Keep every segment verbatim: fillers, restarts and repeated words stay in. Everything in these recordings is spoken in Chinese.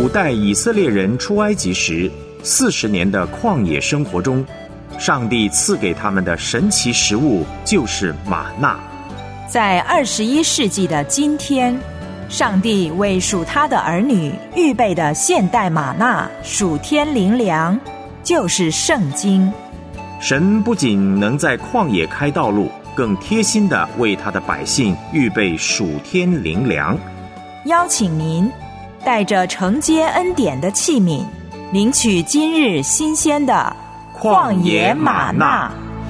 古代以色列人出埃及时四十年的旷野生活中，上帝赐给他们的神奇食物就是玛纳。 在二十一世纪的今天，上帝为属他的儿女预备的现代玛纳属天灵粮，就是圣经。 神不仅能在旷野开道路，更贴心地为他的百姓预备属天灵粮。 邀请您带着承接恩典的器皿，领取今日新鲜的旷野玛纳。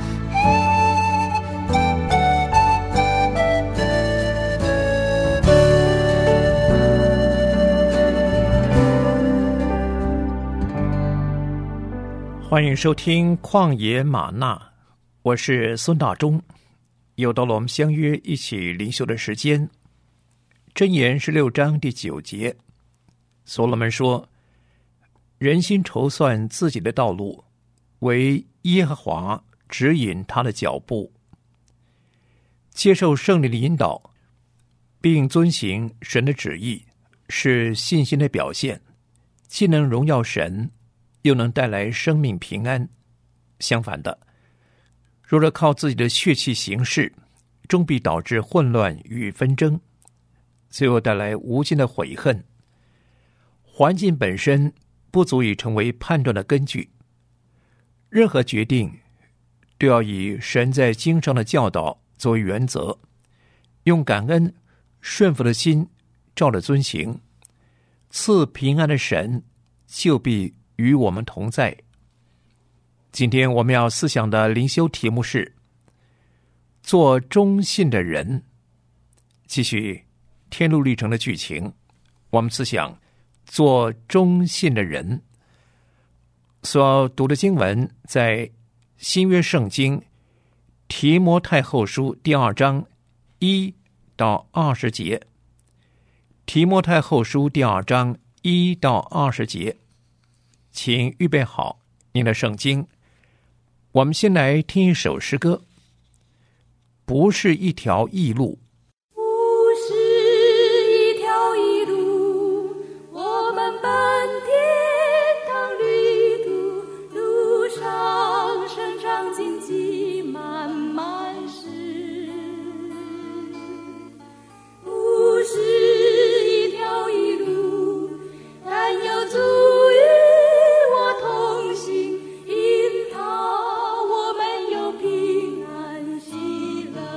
欢迎收听旷野玛纳，我是孙大中。又到了我们相约一起灵修的时间。箴言十六章第九节，所罗门说：人心筹算自己的道路，唯耶和华指引他的脚步。接受圣灵的引导，并遵行神的旨意，是信心的表现，既能荣耀神，又能带来生命平安。相反的，若是靠自己的血气行事，终必导致混乱与纷争，最后带来无尽的悔恨。环境本身不足以成为判断的根据，任何决定都要以神在经上的教导作为原则，用感恩顺服的心照着遵行。赐平安的神就必与我们同在。今天我们要思想的灵修题目是做忠信的人。继续天路历程的剧情，我们思想做忠信的人。所要读的经文在新约圣经提摩太后书第二章一到二十节。提摩太后书第二章一到二十节，请预备好您的圣经。我们先来听一首诗歌，不是一条异路。 不是一条异路，我们奔天堂旅途，路上生长荆棘满满是。不是一条异路，但有主与我同行，因他我们有平安喜乐。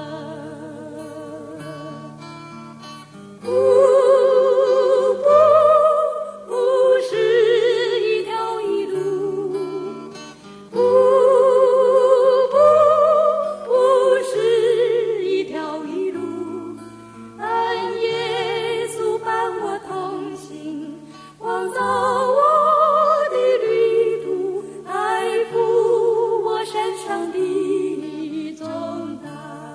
不不不是一条异路，不不不是一条异路，但耶稣伴我同行，光照我的旅途，爱负我身上的重担。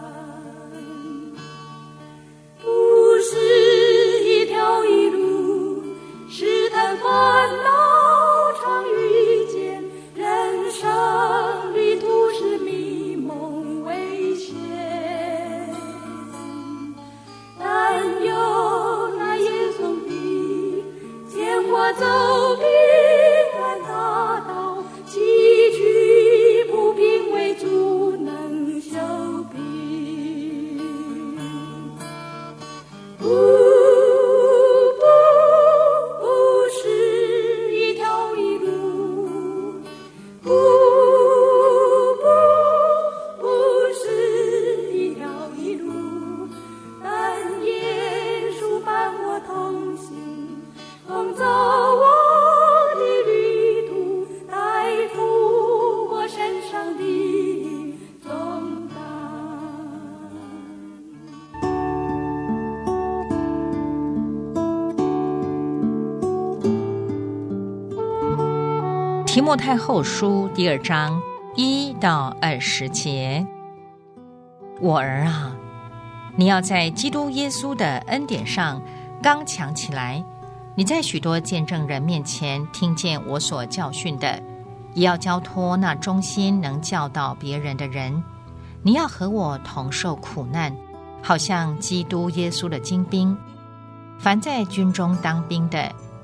不是一条异路，试探烦恼常遇见，人生旅途是迷蒙危险，但有那耶稣的牵我走平安大道，崎岖不平为主能修平。不不不是一条异路，不不不是一条异路，但耶稣伴我同行，光照我的旅途，带负我身上的重担。 提摩太后书第二章一到二十节，我儿啊，你要在基督耶稣的恩典上刚强起来。你在许多见证人面前听见我所教训的，也要交托那忠心能教导别人的人。你要和我同受苦难，好像基督耶稣的精兵。凡在军中当兵的，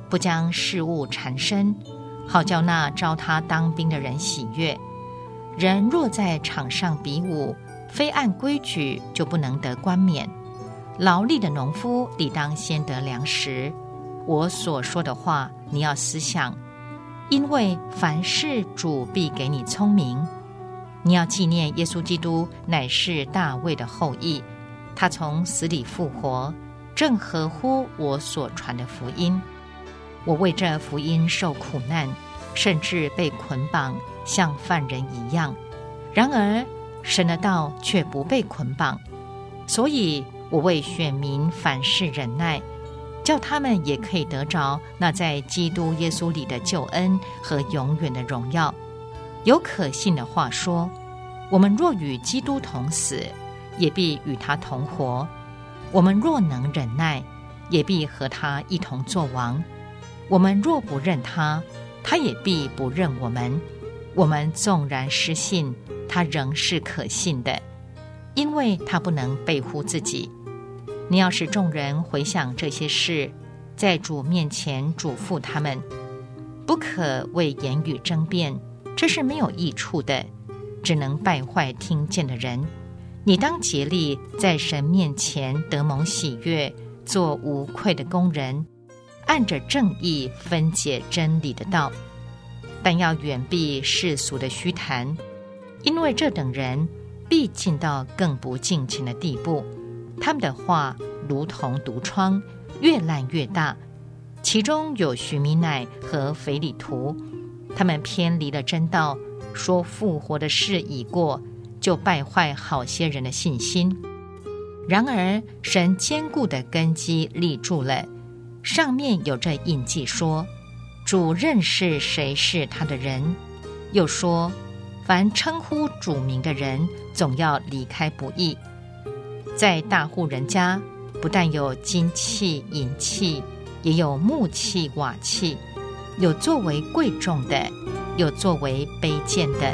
不将事物缠身，好叫那招他当兵的人喜悦。人若在场上比武，非按规矩，就不能得冠冕。劳力的农夫理当先得粮食。我所说的话，你要思想，因为凡事主必给你聪明。你要纪念耶稣基督乃是大卫的后裔，他从死里复活，正合乎我所传的福音。我为这福音受苦难，甚至被捆绑，像犯人一样。然而神的道却不被捆绑，所以我为选民凡事忍耐，叫他们也可以得着那在基督耶稣里的救恩和永远的荣耀。有可信的话说，我们若与基督同死，也必与他同活；我们若能忍耐，也必和他一同作王。我们若不认他，他也必不认我们。我们纵然失信，他仍是可信的，因为他不能背乎自己。你要使众人回想这些事，在主面前嘱咐他们，不可为言语争辩，这是没有益处的，只能败坏听见的人。你当竭力在神面前得蒙喜悦，做无愧的工人，按着正义分解真理的道。但要远避世俗的虚谈，因为这等人必进到更不敬虔的地步。他们的话如同毒疮，越烂越大。其中有许米乃和腓利图，他们偏离了真道，说复活的事已过，就败坏好些人的信心。然而神坚固的根基立住了，上面有这印记说，主认识谁是他的人。又说，凡称呼主名的人，总要离开不义。在大户人家，不但有金器银器，也有木器瓦器，有作为贵重的，有作为卑贱的。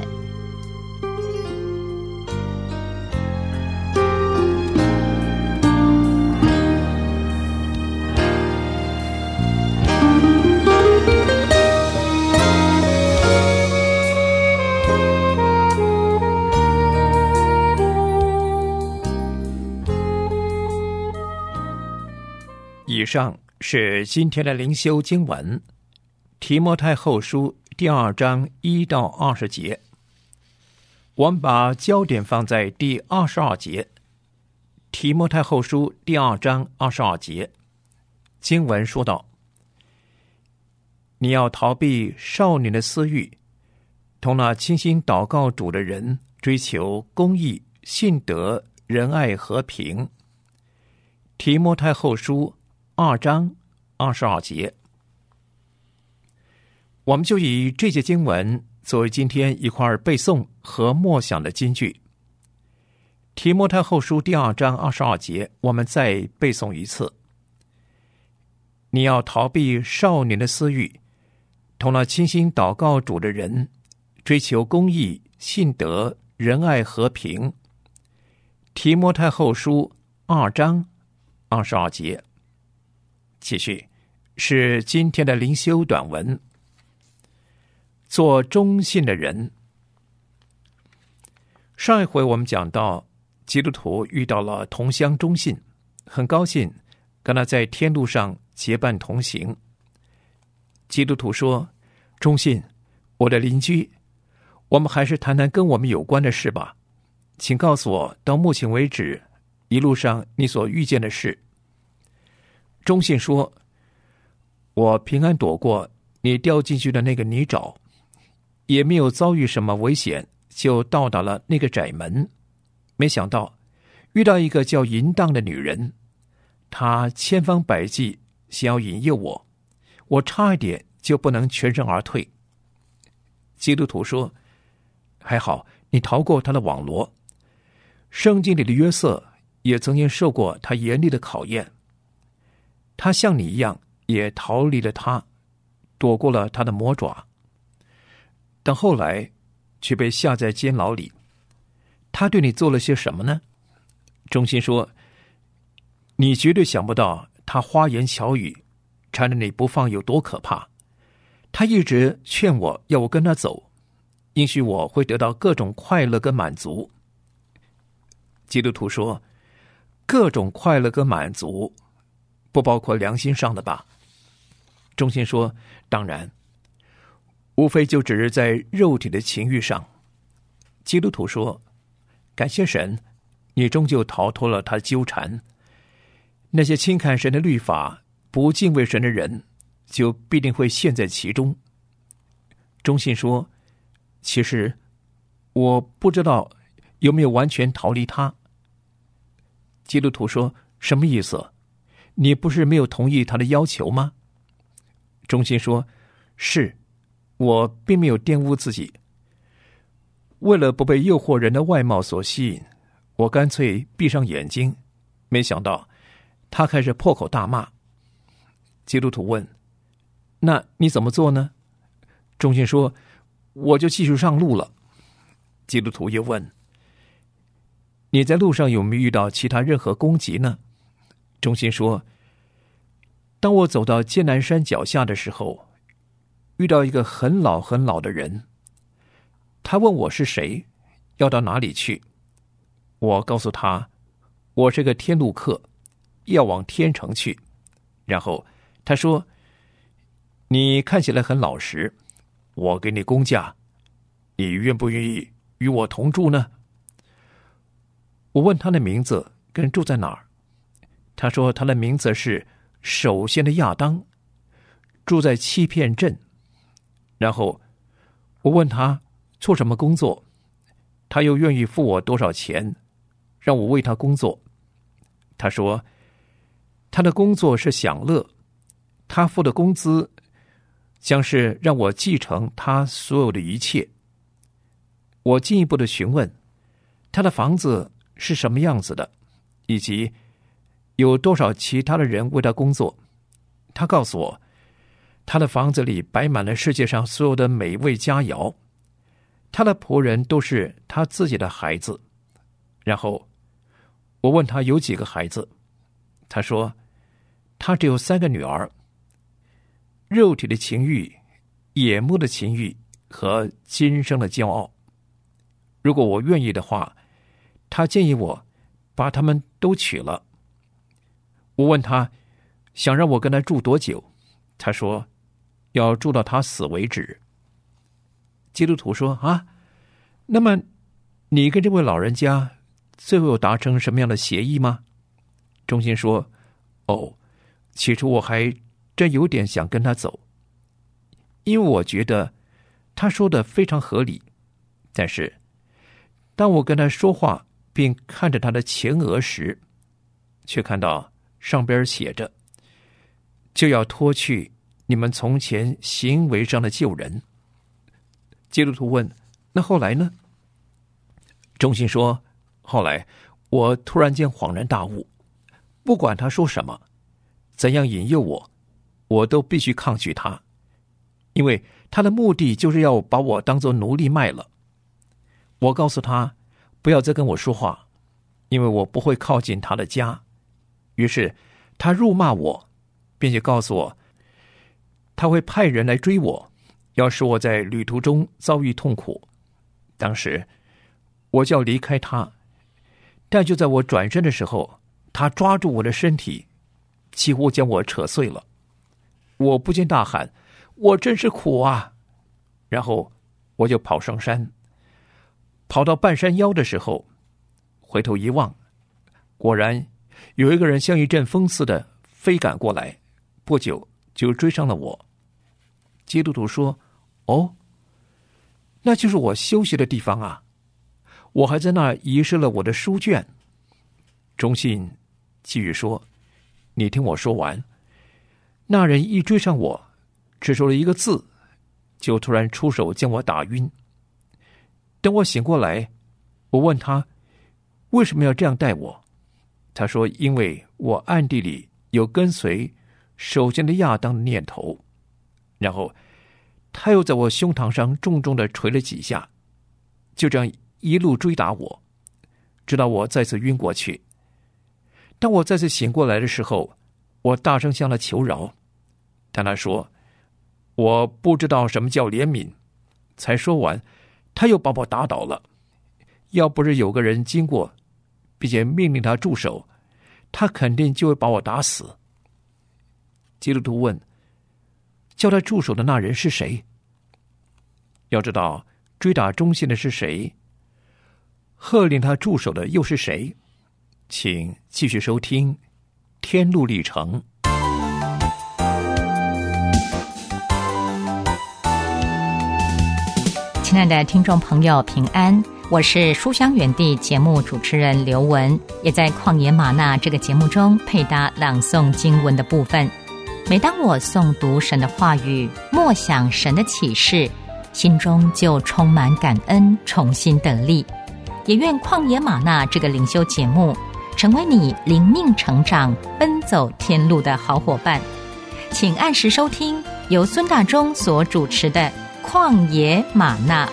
以上是今天的灵修经文，提摩太后书第二章一到二十节。我们把焦点放在第二十二节。提摩太后书第二章二十二节，经文说道：你要逃避少年的私欲，同那倾心祷告主的人追求公义、信德、仁爱、和平。提摩太后书二章二十二节，我们就以这节经文作为今天一块背诵和默想的金句。提摩太后书第二章二十二节，我们再背诵一次：你要逃避少年的私欲，同那倾心祷告主的人追求公义、信德、仁爱、和平。提摩太后书二章二十二节。继续是今天的灵修短文。做忠信的人。上一回我们讲到，基督徒遇到了同乡忠信，很高兴跟他在天路上结伴同行。基督徒说：忠信，我的邻居，我们还是谈谈跟我们有关的事吧，请告诉我到目前为止一路上你所遇见的事。忠信说：我平安躲过你掉进去的那个泥沼，也没有遭遇什么危险，就到达了那个窄门。没想到遇到一个叫淫荡的女人，她千方百计想要引诱我，我差一点就不能全身而退。基督徒说：还好你逃过她的网罗。圣经里的约瑟也曾经受过他严厉的考验，他像你一样也逃离了他，躲过了他的魔爪，但后来却被下在监牢里。他对你做了些什么呢？忠信说：你绝对想不到他花言巧语， 缠着你不放有多可怕。他一直劝我要我跟他走，应许我会得到各种快乐跟满足。基督徒说，各种快乐跟满足不包括良心上的吧？忠心说，当然，无非就只是在肉体的情欲上。基督徒说，感谢神，你终究逃脱了他的纠缠。那些轻看神的律法、不敬畏神的人，就必定会陷在其中。忠信说，其实我不知道有没有完全逃离他。基督徒说，什么意思？你不是没有同意他的要求吗？忠信说，是，我并没有玷污自己。为了不被诱惑人的外貌所吸引，我干脆闭上眼睛。没想到他开始破口大骂。基督徒问，那你怎么做呢？忠信说，我就继续上路了。基督徒又问，你在路上有没有遇到其他任何攻击呢？忠信说，当我走到艰难山脚下的时候，遇到一个很老很老的人，他问我是谁，要到哪里去。我告诉他，我是个天路客，要往天城去。然后他说，你看起来很老实，我给你工价，你愿不愿意与我同住呢？我问他的名字跟住在哪儿，他说他的名字是首先的亚当，住在欺骗镇。然后我问他做什么工作，他又愿意付我多少钱，让我为他工作。他说他的工作是享乐，他付的工资将是让我继承他所有的一切。我进一步的询问他的房子是什么样子的，以及有多少其他的人为他工作。他告诉我，他的房子里摆满了世界上所有的美味佳肴，他的仆人都是他自己的孩子。然后我问他有几个孩子，他说他只有三个女儿。肉体的情欲、眼目的情欲和今生的骄傲，如果我愿意的话，他建议我把他们都娶了。我问他想让我跟他住多久，他说要住到他死为止。基督徒说，啊，那么你跟这位老人家最后有达成什么样的协议吗？忠心说，哦，起初我还真有点想跟他走，因为我觉得他说的非常合理。但是当我跟他说话并看着他的前额时，却看到上边写着，就要脱去你们从前行为上的旧人。基督徒问，那后来呢？忠心说，后来我突然间恍然大悟，不管他说什么，怎样引诱我，我都必须抗拒他，因为他的目的就是要把我当作奴隶卖了。我告诉他不要再跟我说话，因为我不会靠近他的家。于是他辱骂我，并且告诉我他会派人来追我，要使我在旅途中遭遇痛苦。当时我就要离开他，但就在我转身的时候，他抓住我的身体，几乎将我扯碎了。我不禁大喊，我真是苦啊！然后我就跑上山，跑到半山腰的时候，回头一望，果然有一个人像一阵风似的飞赶过来，不久就追上了我。基督徒说，哦，那就是我休息的地方啊，我还在那儿遗失了我的书卷。忠信继续说，你听我说完。那人一追上我，只说了一个字，就突然出手将我打晕。等我醒过来，我问他为什么要这样待我。他说，因为我暗地里有跟随首先的亚当的念头。然后他又在我胸膛上重重的捶了几下，就这样一路追打我，直到我再次晕过去。当我再次醒过来的时候，我大声向他求饶， 但他说：“我不知道什么叫怜悯。”才说完，他又把我打倒了。要不是有个人经过，并且命令他住手，他肯定就会把我打死。基督徒问：“叫他住手的那人是谁？”要知道，追打忠信的是谁？喝令他住手的又是谁？请继续收听《天路历程》。 亲爱的听众朋友，平安，我是书香园地节目主持人刘文，也在旷野吗哪这个节目中配搭朗诵经文的部分。每当我诵读神的话语，默想神的启示，心中就充满感恩，重新得力。也愿旷野吗哪这个灵修节目成为你灵命成长、奔走天路的好伙伴。请按时收听由孙大中所主持的旷野吗哪。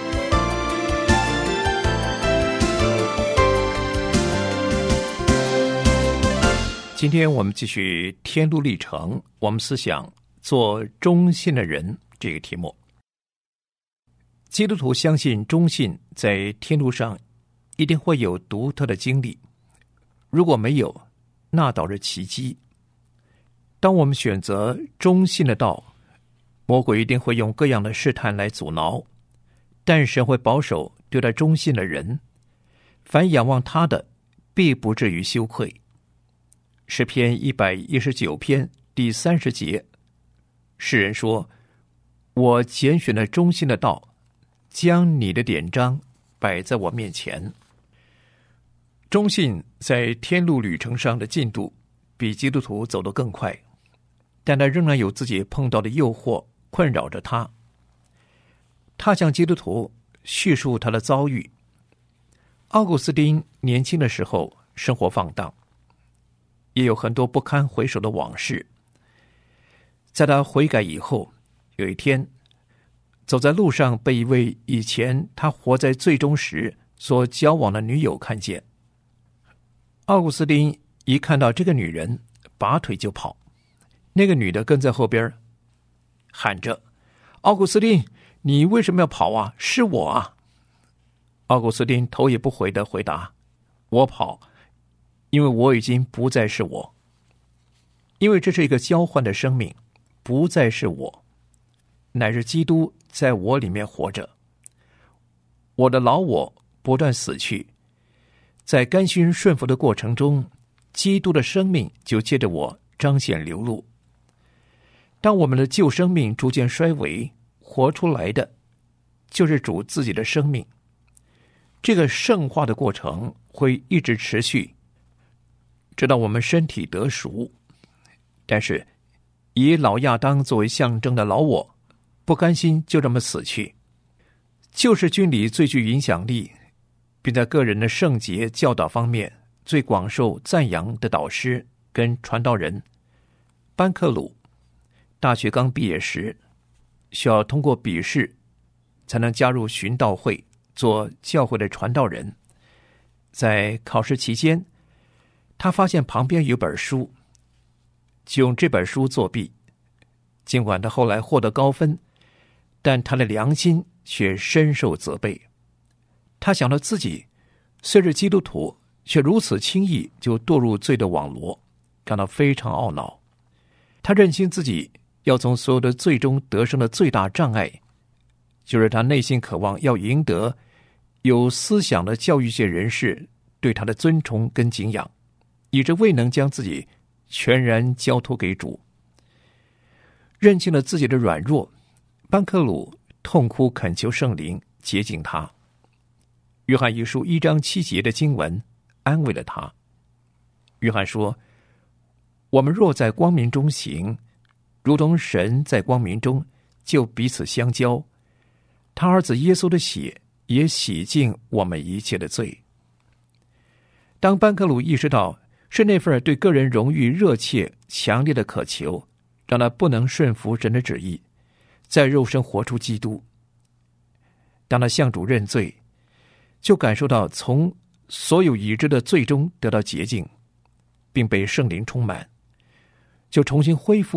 今天我们继续天路历程，我们思想做忠信的人这个题目。基督徒相信忠信在天路上一定会有独特的经历，如果没有，那倒是奇迹。当我们选择忠信的道，魔鬼一定会用各样的试探来阻挠，但神会保守对待忠信的人，凡仰望他的，必不至于羞愧。诗篇一百一十九篇第三十节，诗人说：“我拣选了忠信的道，将你的典章摆在我面前。”忠信在天路旅程上的进度比基督徒走得更快，但他仍然有自己碰到的诱惑困扰着他。他向基督徒叙述他的遭遇。奥古斯丁年轻的时候生活放荡，也有很多不堪回首的往事。在他悔改以后，有一天走在路上，被一位以前他活在罪中时所交往的女友看见。奥古斯丁一看到这个女人，拔腿就跑。那个女的跟在后边喊着：“奥古斯丁，你为什么要跑啊？是我啊！”奥古斯丁头也不回地回答：“我跑，因为我已经不再是我。因为这是一个交换的生命，不再是我，乃是基督在我里面活着。我的老我不断死去，在甘心顺服的过程中，基督的生命就借着我彰显流露。当我们的旧生命逐渐衰微，活出来的就是主自己的生命。这个圣化的过程会一直持续，直到我们身体得赎。但是以老亚当作为象征的老我，不甘心就这么死去。救世军里最具影响力，并在个人的圣洁教导方面最广受赞扬的导师跟传道人班克鲁，大学刚毕业时需要通过笔试才能加入寻道会做教会的传道人。在考试期间，他发现旁边有本书，就用这本书作弊。尽管他后来获得高分，但他的良心却深受责备。他想到自己虽是基督徒，却如此轻易就堕入罪的网罗，感到非常懊恼。他认清自己要从所有的罪中得胜的最大障碍，就是他内心渴望要赢得有思想的教育界人士对他的尊崇跟敬仰，以致未能将自己全然交托给主。认清了自己的软弱，班克鲁痛哭恳求圣灵洁净他。约翰一书一章七节的经文安慰了他。约翰说：“我们若在光明中行，如同神在光明中，就彼此相交。他儿子耶稣的血也洗净我们一切的罪。”当班克鲁意识到是那份对个人荣誉热切强烈的渴求，让他不能顺服神的旨意，在肉身活出基督。当他向主认罪，就感受到从所有已知的罪中得到洁净，并被圣灵充满，就重新恢复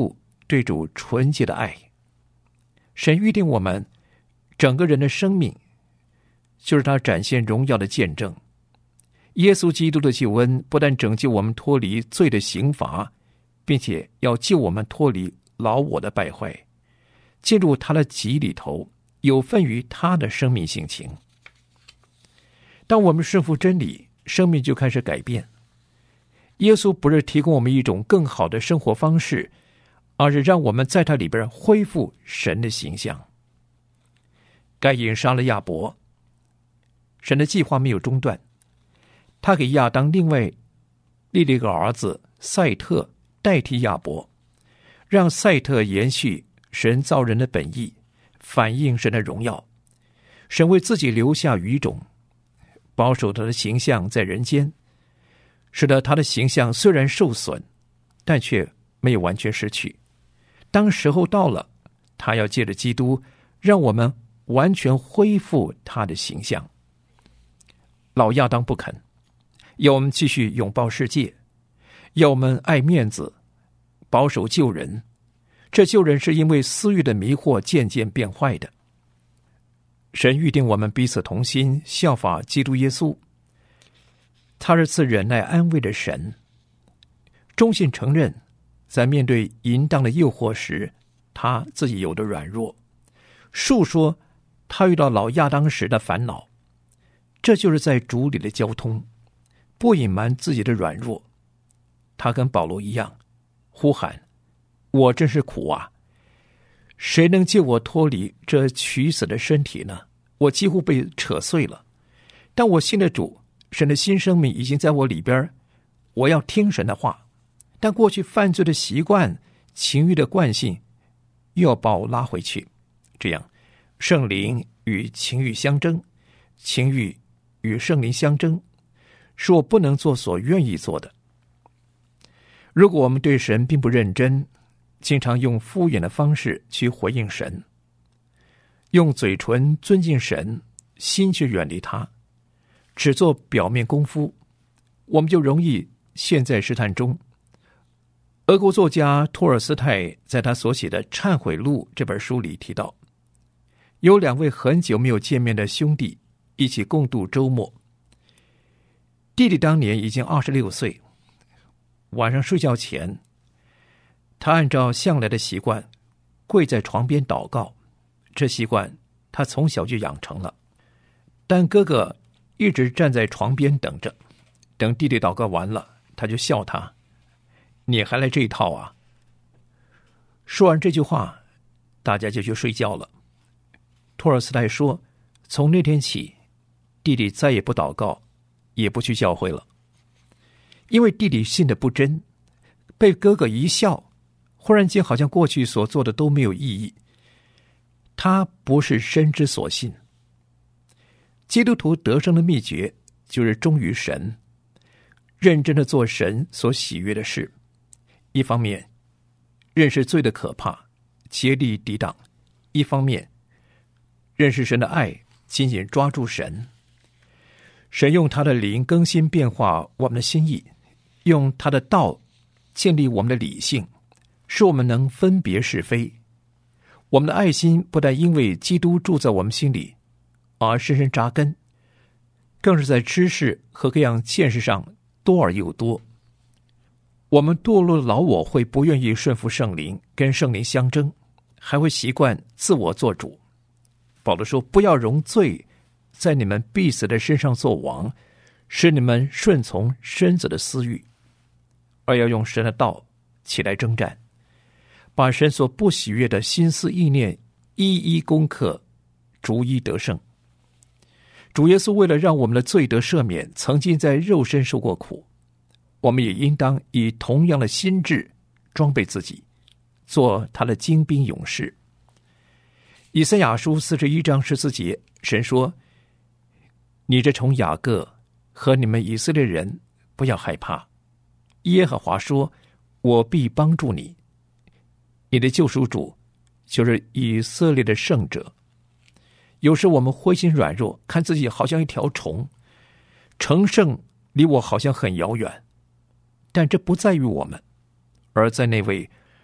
对主纯洁的爱。神预定我们整个人的生命，就是他展现荣耀的见证。耶稣基督的救恩不但拯救我们脱离罪的刑罚，并且要救我们脱离老我的败坏，进入他的己里头，有份于他的生命性情。当我们顺服真理，生命就开始改变。耶稣不是提供我们一种更好的生活方式，而是让我们在他里边恢复神的形象。该隐杀了亚伯，神的计划没有中断，他给亚当另外立了一个儿子赛特代替亚伯，让赛特延续神造人的本意，反映神的荣耀。神为自己留下余种，保守他的形象在人间，使得他的形象虽然受损，但却没有完全失去。当时候到了，他要借着基督让我们完全恢复他的形象。老亚当不肯，要我们继续拥抱世界，要我们爱面子，保守旧人。这旧人是因为私欲的迷惑渐渐变坏的。神预定我们彼此同心，效法基督耶稣。他是赐忍耐安慰的神。忠信承认，在面对淫荡的诱惑时，他自己有的软弱，述说他遇到老亚当时的烦恼。这就是在主里的交通，不隐瞒自己的软弱。他跟保罗一样，呼喊：我真是苦啊！谁能救我脱离这取死的身体呢？我几乎被扯碎了。但我信了主，神的新生命已经在我里边，我要听神的话。但过去犯罪的习惯、情欲的惯性，又要把我拉回去。这样，圣灵与情欲相争，情欲与圣灵相争，是我不能做所愿意做的。如果我们对神并不认真，经常用敷衍的方式去回应神，用嘴唇尊敬神，心却远离他，只做表面功夫，我们就容易陷在试探中。俄国作家托尔斯泰在他所写的《忏悔录》这本书里提到，有两位很久没有见面的兄弟一起共度周末。弟弟当年已经二十六岁，晚上睡觉前，他按照向来的习惯跪在床边祷告，这习惯他从小就养成了。但哥哥一直站在床边等着，等弟弟祷告完了，他就笑他：你还来这一套啊？说完这句话，大家就去睡觉了。托尔斯泰说，从那天起，弟弟再也不祷告，也不去教会了。因为弟弟信的不真，被哥哥一笑，忽然间好像过去所做的都没有意义。他不是深知所信。基督徒得胜的秘诀就是忠于神，认真的做神所喜悦的事。一方面认识罪的可怕，竭力抵挡；一方面认识神的爱，紧紧抓住神。神用他的灵更新变化我们的心意，用他的道建立我们的理性，使我们能分别是非。我们的爱心不但因为基督住在我们心里而深深扎根，更是在知识和各样见识上多而又多。我们堕落的老我会不愿意顺服圣灵，跟圣灵相争，还会习惯自我做主。保罗说，不要容罪在你们必死的身上做王，使你们顺从身子的私欲，而要用神的道起来征战，把神所不喜悦的心思意念一一攻克，逐一得胜。主耶稣为了让我们的罪得赦免，曾经在肉身受过苦，我们也应当以同样的心志装备自己，做他的精兵勇士。以赛亚书四十一章十四节，神说：你这从雅各和你们以色列人，不要害怕。耶和华说：我必帮助你。你的救赎主就是以色列的圣者。有时我们灰心软弱，看自己好像一条虫，成圣离我好像很遥远，但这不在于我们，而在那位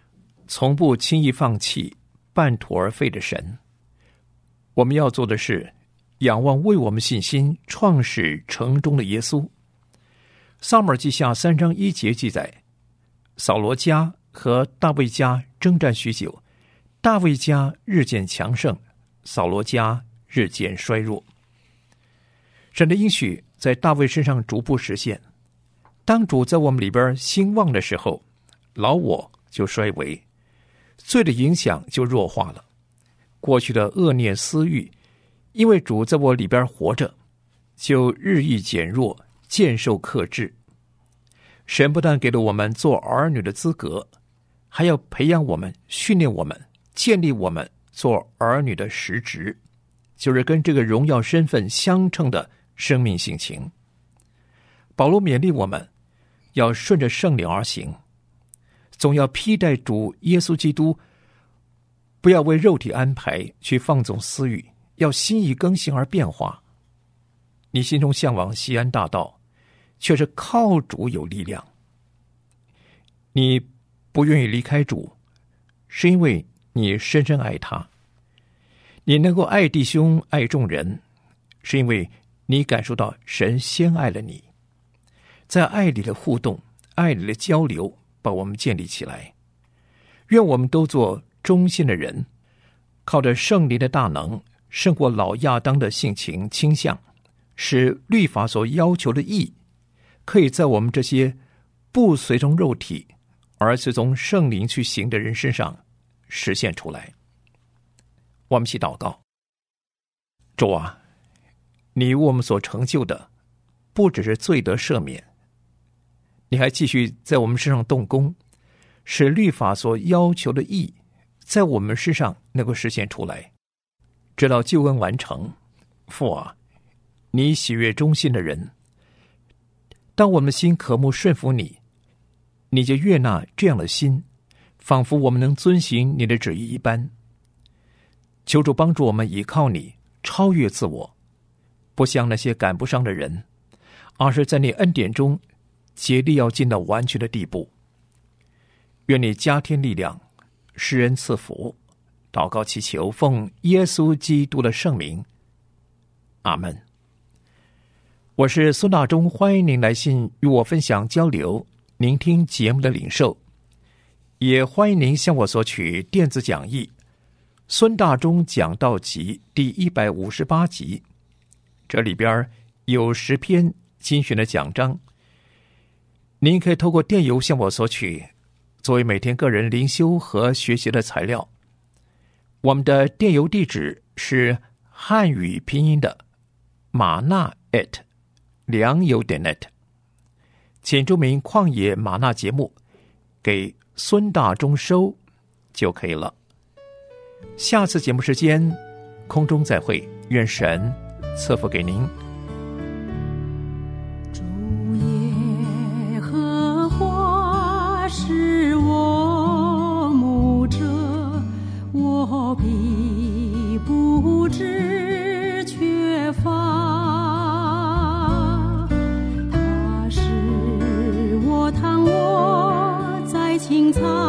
从不轻易放弃、半途而废的神。我们要做的是仰望为我们信心创始成终的耶稣。撒母耳记下三章一节记载，扫罗家和大卫家征战许久，大卫家日渐强盛，扫罗家日渐衰弱。神的应许在大卫身上逐步实现。当主在我们里边兴旺的时候，老我就衰微，罪的影响就弱化了。过去的恶念私欲，因为主在我里边活着，就日益减弱，渐受克制。神不但给了我们做儿女的资格，还要培养我们、训练我们、建立我们做儿女的实质，就是跟这个荣耀身份相称的生命性情。保罗勉励我们要顺着圣灵而行，总要披戴主耶稣基督，不要为肉体安排去放纵私欲，要心意更新而变化。你心中向往西安大道，却是靠主有力量。你不愿意离开主，是因为你深深爱他。你能够爱弟兄、爱众人，是因为你感受到神先爱了你。在爱里的互动、爱里的交流，把我们建立起来。愿我们都做忠心的人，靠着圣灵的大能，胜过老亚当的性情倾向，使律法所要求的义，可以在我们这些不随从肉体，而随从圣灵去行的人身上实现出来。我们一起祷告。主啊，你为我们所成就的，不只是罪得赦免，你还继续在我们身上动工，使律法所要求的义在我们身上能够实现出来，直到救恩完成。父啊，你喜悦忠心的人，当我们的心渴慕顺服你，你就悦纳这样的心，仿佛我们能遵行你的旨意一般。求主帮助我们依靠你，超越自我，不像那些赶不上的人，而是在你恩典中竭力要进到完全的地步。愿你加添力量，施恩赐福。祷告祈求，奉耶稣基督的圣名，阿们。我是孙大中，欢迎您来信与我分享交流，聆听节目的领受，也欢迎您向我索取电子讲义《孙大中讲道集》第一百五十八集，这里边有十篇精选的讲章，您可以透过电邮向我索取，作为每天个人灵修和学习的材料。我们的电邮地址是汉语拼音的马纳 at 良友点 net， 请注明旷野马纳节目给孙大中收就可以了。下次节目时间空中再会，愿神赐福给您。 主耶和华是我牧者，我必不致缺乏。他使我躺卧在青草